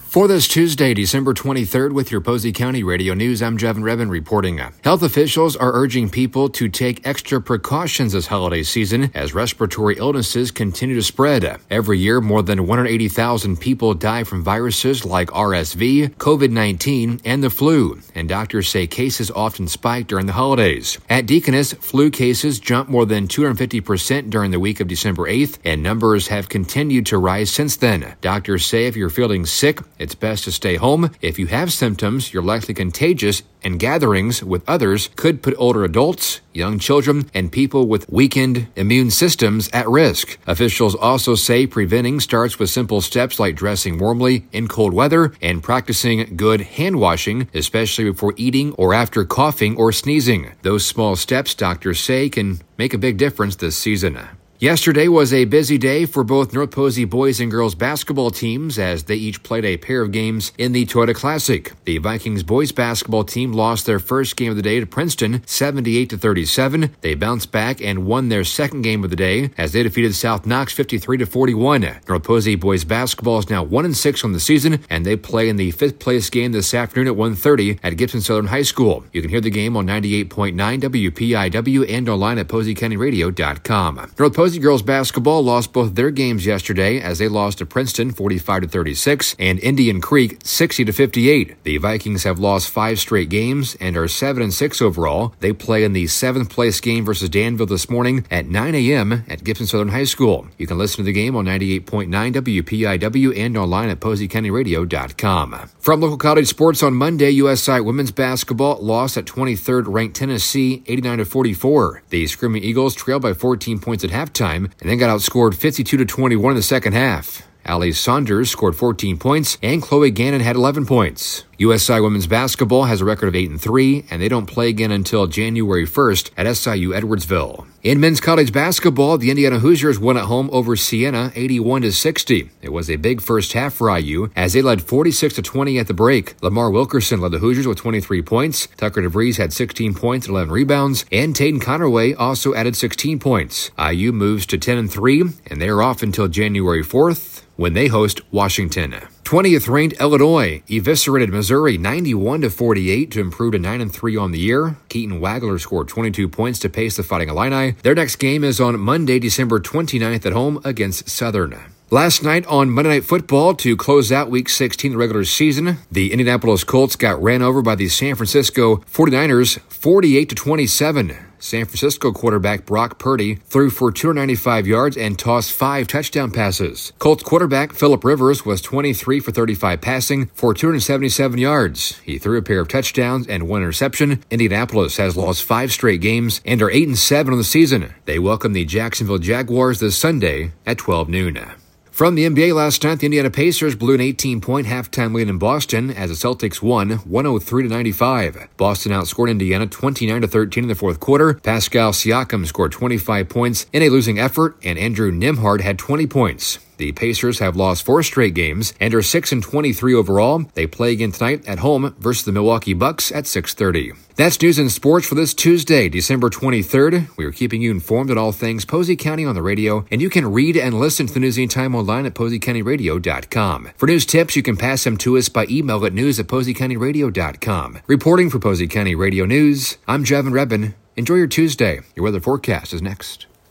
For this Tuesday, December 23rd, with your Posey County Radio News, I'm Jevin Rebin reporting. Health officials are urging people to take extra precautions this holiday season as respiratory illnesses continue to spread. Every year, more than 180,000 people die from viruses like RSV, COVID-19, and the flu, and doctors say cases often spike during the holidays. At Deaconess, flu cases jumped more than 250% during the week of December 8th, and numbers have continued to rise since then. Doctors say if you're feeling sick, it's best to stay home. If you have symptoms, you're likely contagious, and gatherings with others could put older adults, young children, and people with weakened immune systems at risk. Officials also say preventing starts with simple steps like dressing warmly in cold weather and practicing good hand washing, especially before eating or after coughing or sneezing. Those small steps, doctors say, can make a big difference this season. Yesterday was a busy day for both North Posey boys and girls basketball teams as they each played a pair of games in the Toyota Classic. The Vikings boys basketball team lost their first game of the day to Princeton, 78-37. They bounced back and won their second game of the day as they defeated South Knox 53-41. North Posey boys basketball is now 1-6 on the season, and they play in the fifth place game this afternoon at 1:30 at Gibson Southern High School. You can hear the game on 98.9 WPIW and online at PoseyCountyRadio.com. North Posey girls basketball lost both their games yesterday as they lost to Princeton 45-36 and Indian Creek 60-58. The Vikings have lost 5 straight games and are 7-6 overall. They play in the 7th place game versus Danville this morning at 9 a.m. at Gibson Southern High School. You can listen to the game on 98.9 WPIW and online at PoseyCountyRadio.com. From local college sports on Monday, USI women's basketball lost at 23rd ranked Tennessee 89-44. The Screaming Eagles trailed by 14 points at halftime and then got outscored 52-21 in the second half. Allie Saunders scored 14 points, and Chloe Gannon had 11 points. USI women's basketball has a record of 8-3, and they don't play again until January 1st at SIU Edwardsville. In men's college basketball, the Indiana Hoosiers won at home over Siena 81-60. It was a big first half for IU as they led 46-20 at the break. Lamar Wilkerson led the Hoosiers with 23 points. Tucker DeVries had 16 points and 11 rebounds, and Taden Connerway also added 16 points. IU moves to 10-3, and they are off until January 4th when they host Washington. 20th ranked Illinois eviscerated Missouri 91-48 to improve to 9-3 on the year. Keaton Wagler scored 22 points to pace the Fighting Illini. Their next game is on Monday, December 29th at home against Southern. Last night on Monday Night Football to close out Week 16 of the regular season, the Indianapolis Colts got ran over by the San Francisco 49ers 48-27. San Francisco quarterback Brock Purdy threw for 295 yards and tossed 5 touchdown passes. Colts quarterback Phillip Rivers was 23 for 35 passing for 277 yards. He threw a pair of touchdowns and 1 interception. Indianapolis has lost 5 straight games and are 8-7 on the season. They welcome the Jacksonville Jaguars this Sunday at 12 noon. From the NBA last night, the Indiana Pacers blew an 18-point halftime lead in Boston as the Celtics won 103-95. Boston outscored Indiana 29-13 in the fourth quarter. Pascal Siakam scored 25 points in a losing effort, and Andrew Nembhard had 20 points. The Pacers have lost 4 straight games and are 6-23 overall. They play again tonight at home versus the Milwaukee Bucks at 6:30. That's news and sports for this Tuesday, December 23rd. We are keeping you informed on all things Posey County on the radio, and you can read and listen to the news anytime online at PoseyCountyRadio.com. For news tips, you can pass them to us by email at news@PoseyCountyRadio.com. Reporting for Posey County Radio News, I'm Jevin Rebin. Enjoy your Tuesday. Your weather forecast is next.